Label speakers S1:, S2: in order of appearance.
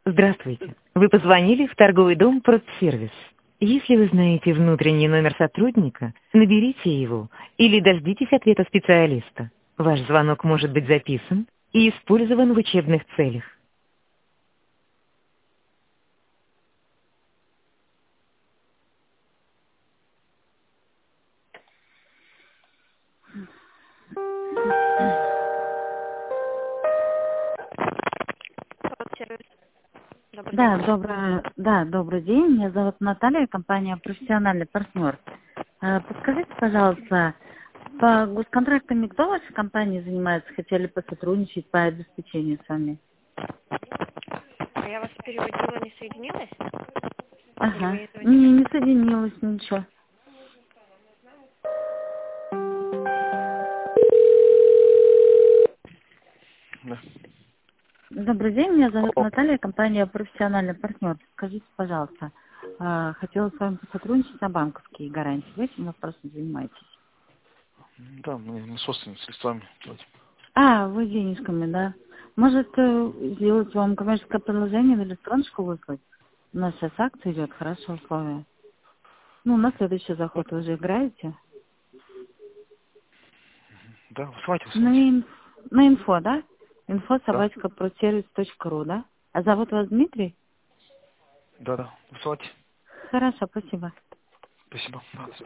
S1: Здравствуйте. Вы позвонили в торговый дом «Продсервис». Если вы знаете внутренний номер сотрудника, наберите его или дождитесь ответа специалиста. Ваш звонок может быть записан и использован в учебных целях.
S2: Сервис. Добрый день.
S3: Добрый день. Меня зовут Наталья, компания «Профессиональный партнер». Подскажите, пожалуйста, по госконтрактам кто в вашей компании занимается? Хотели посотрудничать по обеспечению с вами?
S2: Я вас переводила, не соединилась? Или
S3: Ага.
S2: вы звонили?
S3: Не соединилась, ничего.
S4: Да.
S3: Добрый день, меня зовут
S4: Алло.
S3: Наталья, компания «Профессиональный партнер». Скажите, пожалуйста, хотела с вами посотрудничать на банковские гарантии. Вы этим вопросом занимаетесь?
S4: Да, мы собственными средствами платим.
S3: Вы денежками, да? Может, сделать вам коммерческое предложение на электроночку выслать? У нас сейчас акция идет, хорошие условия. На следующий заход вы уже играете?
S4: Да, высылайте.
S3: На инфо, да? Инфо
S4: Да.
S3: @proservice.ru, да? А зовут вас Дмитрий?
S4: Да, высылайте.
S3: Хорошо, спасибо.
S4: Спасибо. Да, до свидания.